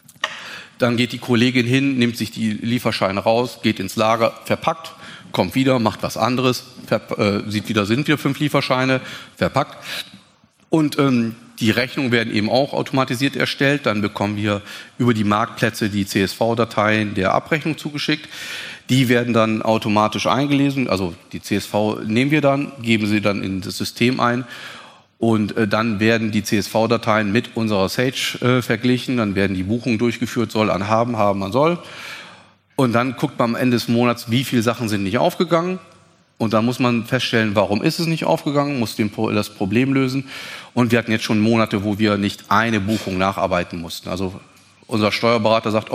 Dann geht die Kollegin hin, nimmt sich die Lieferscheine raus, geht ins Lager, verpackt, kommt wieder, macht was anderes, sieht wieder, sind wieder 5 Lieferscheine, verpackt. Und die Rechnungen werden eben auch automatisiert erstellt. Dann bekommen wir über die Marktplätze die CSV-Dateien der Abrechnung zugeschickt. Die werden dann automatisch eingelesen. Also die CSV nehmen wir dann, geben sie dann in das System ein. Und dann werden die CSV-Dateien mit unserer Sage verglichen. Dann werden die Buchungen durchgeführt, soll an haben man soll. Und dann guckt man am Ende des Monats, wie viele Sachen sind nicht aufgegangen. Und dann muss man feststellen, warum ist es nicht aufgegangen, muss das Problem lösen. Und wir hatten jetzt schon Monate, wo wir nicht eine Buchung nacharbeiten mussten. Also unser Steuerberater sagt,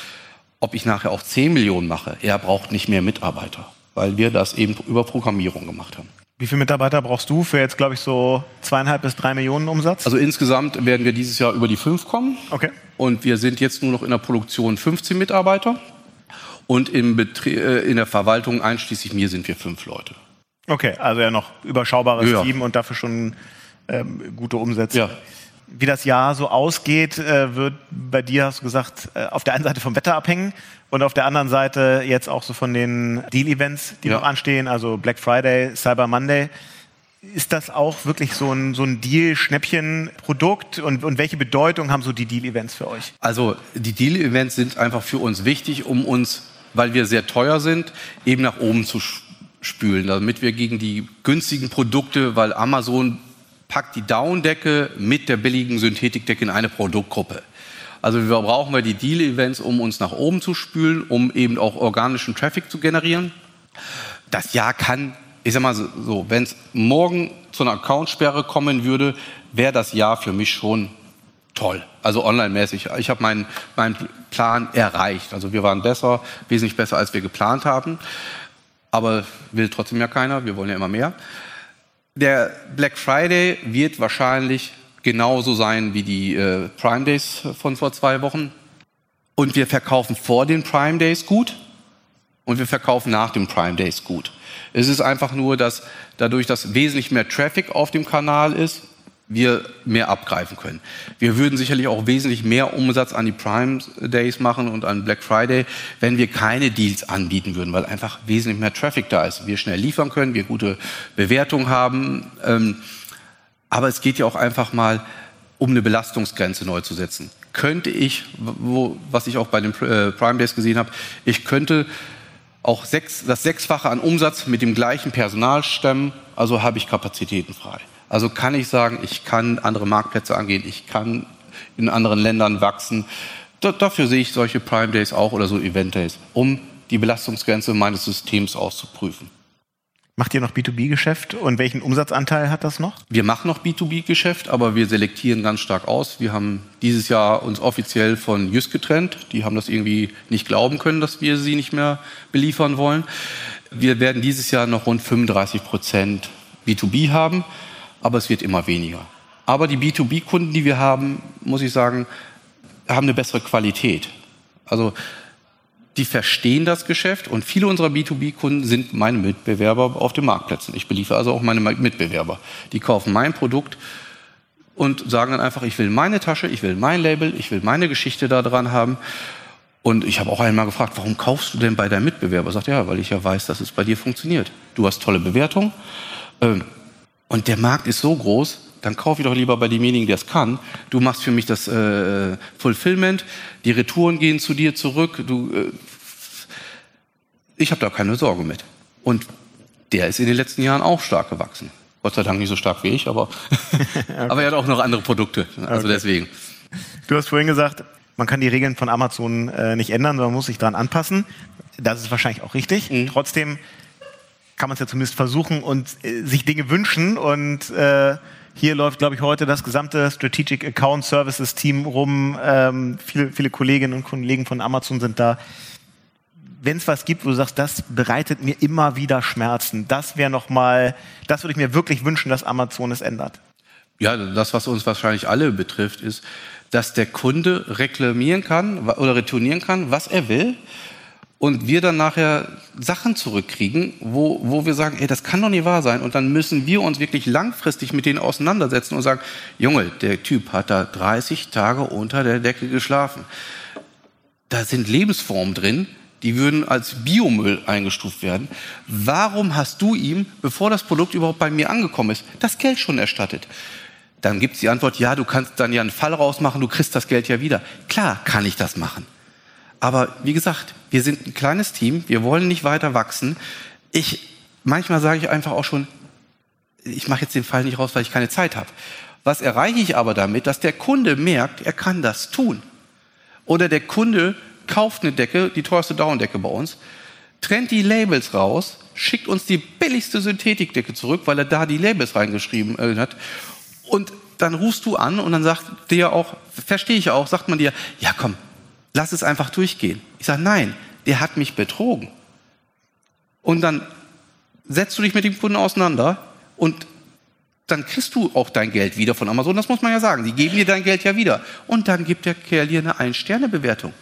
ob ich nachher auch 10 Millionen mache, er braucht nicht mehr Mitarbeiter, weil wir das eben über Programmierung gemacht haben. Wie viele Mitarbeiter brauchst du für jetzt, glaube ich, so 2,5 bis 3 Millionen Umsatz? Also insgesamt werden wir dieses Jahr über die 5 kommen. Okay. Und wir sind jetzt nur noch in der Produktion 15 Mitarbeiter. Und in der Verwaltung einschließlich mir sind wir 5 Leute. Okay, also ja noch überschaubares Team und dafür schon gute Umsätze. Ja. Wie das Jahr so ausgeht, wird bei dir, hast du gesagt, auf der einen Seite vom Wetter abhängen und auf der anderen Seite jetzt auch so von den Deal-Events, die noch anstehen, also Black Friday, Cyber Monday. Ist das auch wirklich so ein Deal-Schnäppchen-Produkt und welche Bedeutung haben so die Deal-Events für euch? Also die Deal-Events sind einfach für uns wichtig, um uns, weil wir sehr teuer sind, eben nach oben zu spülen, damit wir gegen die günstigen Produkte, weil Amazon packt die Down-Decke mit der billigen Synthetikdecke in eine Produktgruppe. Also brauchen wir die Deal-Events, um uns nach oben zu spülen, um eben auch organischen Traffic zu generieren. Das Jahr kann, ich sag mal so, wenn es morgen zu einer Accountsperre kommen würde, wäre das Jahr für mich schon toll. Also online-mäßig. Ich habe meinen Plan erreicht. Also wir waren wesentlich besser, als wir geplant haben. Aber will trotzdem ja keiner. Wir wollen ja immer mehr. Der Black Friday wird wahrscheinlich genauso sein wie die Prime Days von vor 2 Wochen. Und wir verkaufen vor den Prime Days gut und wir verkaufen nach den Prime Days gut. Es ist einfach nur, dass dadurch, dass wesentlich mehr Traffic auf dem Kanal ist, wir mehr abgreifen können. Wir würden sicherlich auch wesentlich mehr Umsatz an die Prime Days machen und an Black Friday, wenn wir keine Deals anbieten würden, weil einfach wesentlich mehr Traffic da ist. Wir schnell liefern können, wir gute Bewertungen haben. Aber es geht ja auch einfach mal um eine Belastungsgrenze neu zu setzen. Könnte ich, was ich auch bei den Prime Days gesehen habe, ich könnte auch das 6-fache an Umsatz mit dem gleichen Personal stemmen, also habe ich Kapazitäten frei. Also kann ich sagen, ich kann andere Marktplätze angehen, ich kann in anderen Ländern wachsen. Dafür sehe ich solche Prime Days auch oder so Event Days, um die Belastungsgrenze meines Systems auszuprüfen. Macht ihr noch B2B-Geschäft und welchen Umsatzanteil hat das noch? Wir machen noch B2B-Geschäft, aber wir selektieren ganz stark aus. Wir haben dieses Jahr uns offiziell von Jysk getrennt. Die haben das irgendwie nicht glauben können, dass wir sie nicht mehr beliefern wollen. Wir werden dieses Jahr noch rund 35% B2B haben, aber es wird immer weniger. Aber die B2B-Kunden, die wir haben, muss ich sagen, haben eine bessere Qualität. Also die verstehen das Geschäft und viele unserer B2B-Kunden sind meine Mitbewerber auf den Marktplätzen. Ich beliefere also auch meine Mitbewerber. Die kaufen mein Produkt und sagen dann einfach, ich will meine Tasche, ich will mein Label, ich will meine Geschichte da dran haben. Und ich habe auch einmal gefragt, warum kaufst du denn bei deinem Mitbewerber? Sagt ja, weil ich ja weiß, dass es bei dir funktioniert. Du hast tolle Bewertungen und der Markt ist so groß, dann kaufe ich doch lieber bei demjenigen, der es kann. Du machst für mich das Fulfillment, die Retouren gehen zu dir zurück. Ich habe da keine Sorge mit. Und der ist in den letzten Jahren auch stark gewachsen. Gott sei Dank nicht so stark wie ich, aber, okay. Aber er hat auch noch andere Produkte. Also okay. Deswegen. Du hast vorhin gesagt, man kann die Regeln von Amazon nicht ändern, sondern muss sich daran anpassen. Das ist wahrscheinlich auch richtig. Trotzdem kann man es ja zumindest versuchen und sich Dinge wünschen und hier läuft, glaube ich, heute das gesamte Strategic Account Services Team rum. Viele Kolleginnen und Kollegen von Amazon sind da. Wenn es was gibt, wo du sagst, das bereitet mir immer wieder Schmerzen, das würde ich mir wirklich wünschen, dass Amazon es ändert. Ja, das, was uns wahrscheinlich alle betrifft, ist, dass der Kunde reklamieren kann oder retournieren kann, was er will. Und wir dann nachher Sachen zurückkriegen, wo wir sagen, ey, das kann doch nicht wahr sein. Und dann müssen wir uns wirklich langfristig mit denen auseinandersetzen und sagen, Junge, der Typ hat da 30 Tage unter der Decke geschlafen. Da sind Lebensformen drin, die würden als Biomüll eingestuft werden. Warum hast du ihm, bevor das Produkt überhaupt bei mir angekommen ist, das Geld schon erstattet? Dann gibt es die Antwort, ja, du kannst dann ja einen Fall rausmachen, du kriegst das Geld ja wieder. Klar kann ich das machen. Aber wie gesagt, wir sind ein kleines Team, wir wollen nicht weiter wachsen. Manchmal sage ich einfach auch schon, ich mache jetzt den Fall nicht raus, weil ich keine Zeit habe. Was erreiche ich aber damit, dass der Kunde merkt, er kann das tun. Oder der Kunde kauft eine Decke, die teuerste Down-Decke bei uns, trennt die Labels raus, schickt uns die billigste Synthetikdecke zurück, weil er da die Labels reingeschrieben hat. Und dann rufst du an und dann sagt dir auch, verstehe ich auch, sagt man dir, ja komm, lass es einfach durchgehen. Ich sage, nein, der hat mich betrogen. Und dann setzt du dich mit dem Kunden auseinander und dann kriegst du auch dein Geld wieder von Amazon. Das muss man ja sagen. Die geben dir dein Geld ja wieder. Und dann gibt der Kerl dir eine 1-Sterne-Bewertung.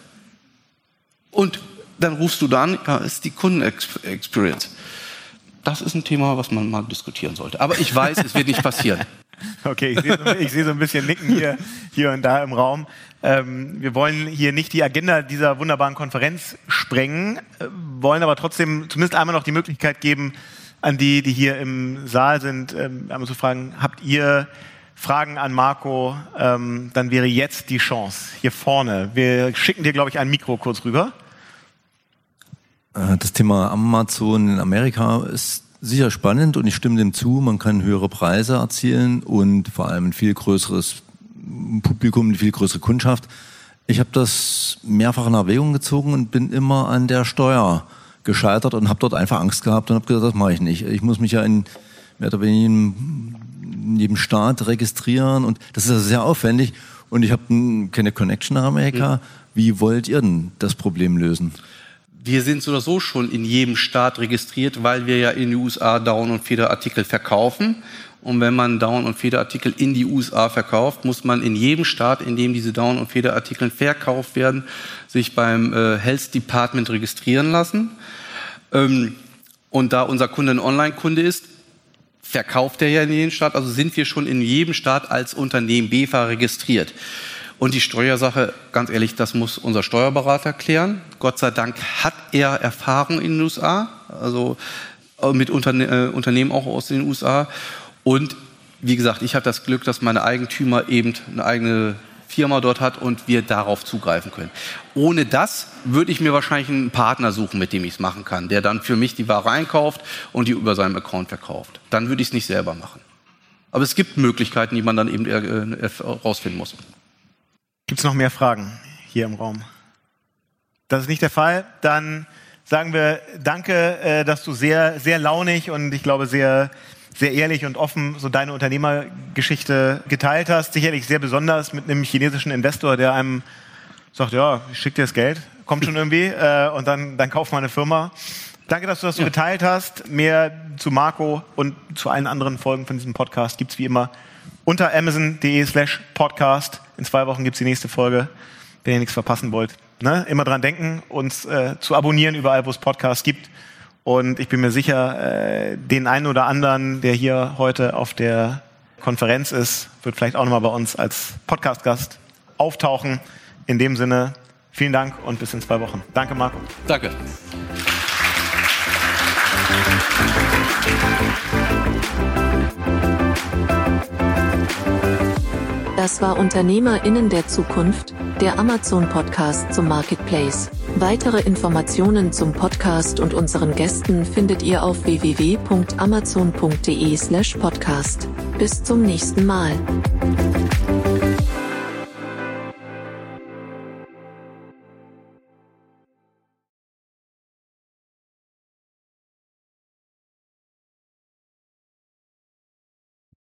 Und dann rufst du dann, das ist die Kunden-Experience. Das ist ein Thema, was man mal diskutieren sollte. Aber ich weiß, es wird nicht passieren. Okay, ich sehe so ein bisschen Nicken hier und da im Raum. Wir wollen hier nicht die Agenda dieser wunderbaren Konferenz sprengen, wollen aber trotzdem zumindest einmal noch die Möglichkeit geben, an die hier im Saal sind, einmal zu fragen, habt ihr Fragen an Marco? Dann wäre jetzt die Chance. Hier vorne. Wir schicken dir, glaube ich, ein Mikro kurz rüber. Das Thema Amazon in Amerika ist sicher spannend und ich stimme dem zu. Man kann höhere Preise erzielen und vor allem ein viel größeres Publikum, eine viel größere Kundschaft. Ich habe das mehrfach in Erwägung gezogen und bin immer an der Steuer gescheitert und habe dort einfach Angst gehabt und habe gesagt, das mache ich nicht. Ich muss mich ja in mehr oder weniger in jedem Staat registrieren und das ist also sehr aufwendig und ich habe keine Connection nach Amerika. Wie wollt ihr denn das Problem lösen? Wir sind so oder so schon in jedem Staat registriert, weil wir ja in den USA Down- und Federartikel verkaufen. Und wenn man Down- und Federartikel in die USA verkauft, muss man in jedem Staat, in dem diese Down- und Federartikel verkauft werden, sich beim Health Department registrieren lassen. Und da unser Kunde ein Online-Kunde ist, verkauft er ja in jedem Staat. Also sind wir schon in jedem Staat als Unternehmen BEFA registriert. Und die Steuersache, ganz ehrlich, das muss unser Steuerberater klären. Gott sei Dank hat er Erfahrung in den USA, also mit Unternehmen auch aus den USA. Und wie gesagt, ich habe das Glück, dass meine Eigentümer eben eine eigene Firma dort hat und wir darauf zugreifen können. Ohne das würde ich mir wahrscheinlich einen Partner suchen, mit dem ich es machen kann, der dann für mich die Ware einkauft und die über seinen Account verkauft. Dann würde ich es nicht selber machen. Aber es gibt Möglichkeiten, die man dann eben herausfinden muss. Gibt es noch mehr Fragen hier im Raum? Das ist nicht der Fall. Dann sagen wir danke, dass du sehr, sehr launig und ich glaube sehr, sehr ehrlich und offen so deine Unternehmergeschichte geteilt hast. Sicherlich sehr besonders mit einem chinesischen Investor, der einem sagt, ja, ich schicke dir das Geld, kommt schon irgendwie und dann kauf mal eine Firma. Danke, dass du das so geteilt hast. Mehr zu Marco und zu allen anderen Folgen von diesem Podcast gibt's wie immer unter amazon.de/podcast. In 2 Wochen gibt's die nächste Folge, wenn ihr nichts verpassen wollt. Ne? Immer dran denken, uns zu abonnieren überall, wo es Podcasts gibt. Und ich bin mir sicher, den einen oder anderen, der hier heute auf der Konferenz ist, wird vielleicht auch nochmal bei uns als Podcast-Gast auftauchen. In dem Sinne, vielen Dank und bis in 2 Wochen. Danke, Marco. Danke. Das war UnternehmerInnen der Zukunft, der Amazon-Podcast zum Marketplace. Weitere Informationen zum Podcast und unseren Gästen findet ihr auf www.amazon.de/podcast. Bis zum nächsten Mal.